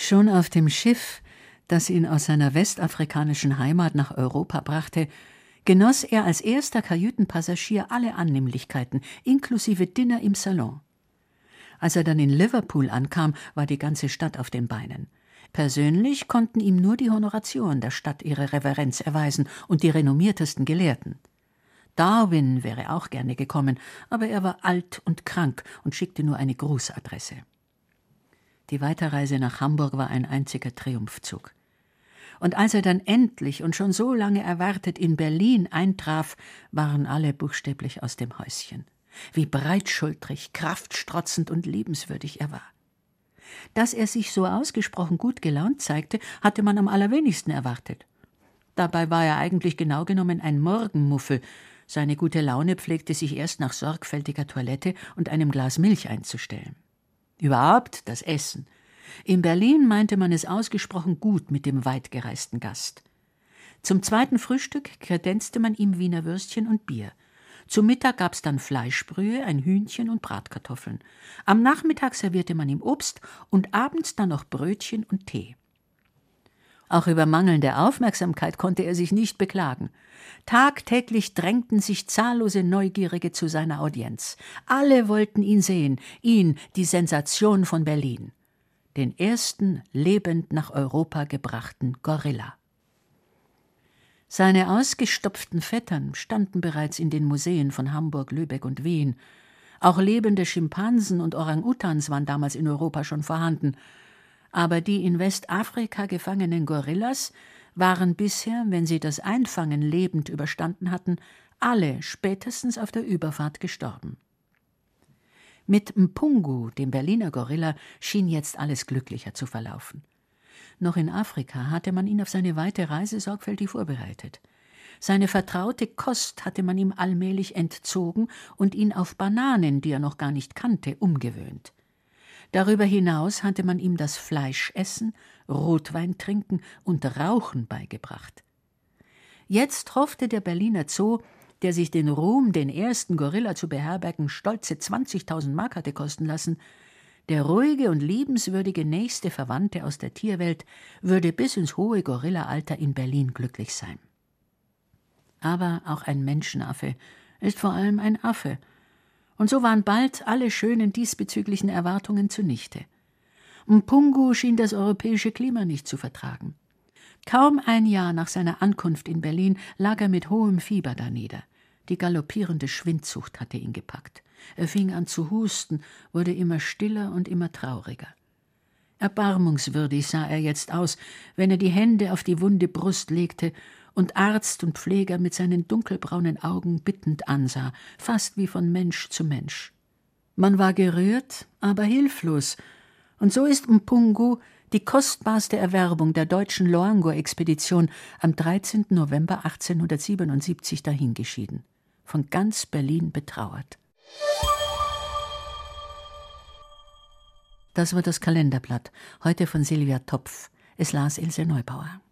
Schon auf dem Schiff, das ihn aus seiner westafrikanischen Heimat nach Europa brachte, genoss er als erster Kajütenpassagier alle Annehmlichkeiten, inklusive Dinner im Salon. Als er dann in Liverpool ankam, war die ganze Stadt auf den Beinen. Persönlich konnten ihm nur die Honoratioren der Stadt ihre Reverenz erweisen und die renommiertesten Gelehrten. Darwin wäre auch gerne gekommen, aber er war alt und krank und schickte nur eine Grußadresse. Die Weiterreise nach Hamburg war ein einziger Triumphzug. Und als er dann endlich und schon so lange erwartet in Berlin eintraf, waren alle buchstäblich aus dem Häuschen. Wie breitschultrig, kraftstrotzend und liebenswürdig er war. Dass er sich so ausgesprochen gut gelaunt zeigte, hatte man am allerwenigsten erwartet. Dabei war er eigentlich genau genommen ein Morgenmuffel. Seine gute Laune pflegte sich erst nach sorgfältiger Toilette und einem Glas Milch einzustellen. Überhaupt das Essen. In Berlin meinte man es ausgesprochen gut mit dem weitgereisten Gast. Zum zweiten Frühstück kredenzte man ihm Wiener Würstchen und Bier. Zum Mittag gab's dann Fleischbrühe, ein Hühnchen und Bratkartoffeln. Am Nachmittag servierte man ihm Obst und abends dann noch Brötchen und Tee. Auch über mangelnde Aufmerksamkeit konnte er sich nicht beklagen. Tagtäglich drängten sich zahllose Neugierige zu seiner Audienz. Alle wollten ihn sehen, ihn, die Sensation von Berlin. Den ersten lebend nach Europa gebrachten Gorilla. Seine ausgestopften Vettern standen bereits in den Museen von Hamburg, Lübeck und Wien. Auch lebende Schimpansen und Orang-Utans waren damals in Europa schon vorhanden. Aber die in Westafrika gefangenen Gorillas waren bisher, wenn sie das Einfangen lebend überstanden hatten, alle spätestens auf der Überfahrt gestorben. Mit Mpungu, dem Berliner Gorilla, schien jetzt alles glücklicher zu verlaufen. Noch in Afrika hatte man ihn auf seine weite Reise sorgfältig vorbereitet. Seine vertraute Kost hatte man ihm allmählich entzogen und ihn auf Bananen, die er noch gar nicht kannte, umgewöhnt. Darüber hinaus hatte man ihm das Fleischessen, Rotwein trinken und Rauchen beigebracht. Jetzt hoffte der Berliner Zoo, der sich den Ruhm, den ersten Gorilla zu beherbergen, stolze 20.000 Mark hatte kosten lassen, der ruhige und liebenswürdige nächste Verwandte aus der Tierwelt würde bis ins hohe Gorilla-Alter in Berlin glücklich sein. Aber auch ein Menschenaffe ist vor allem ein Affe. Und so waren bald alle schönen diesbezüglichen Erwartungen zunichte. Mpungu schien das europäische Klima nicht zu vertragen. Kaum ein Jahr nach seiner Ankunft in Berlin lag er mit hohem Fieber danieder. Die galoppierende Schwindsucht hatte ihn gepackt. Er fing an zu husten, wurde immer stiller und immer trauriger. Erbarmungswürdig sah er jetzt aus, wenn er die Hände auf die wunde Brust legte und Arzt und Pfleger mit seinen dunkelbraunen Augen bittend ansah, fast wie von Mensch zu Mensch. Man war gerührt, aber hilflos, und so ist Mpungu die kostbarste Erwerbung der deutschen Loango-Expedition am 13. November 1877 dahingeschieden, von ganz Berlin betrauert. Das war das Kalenderblatt, heute von Silvia Topf. Es las Ilse Neubauer.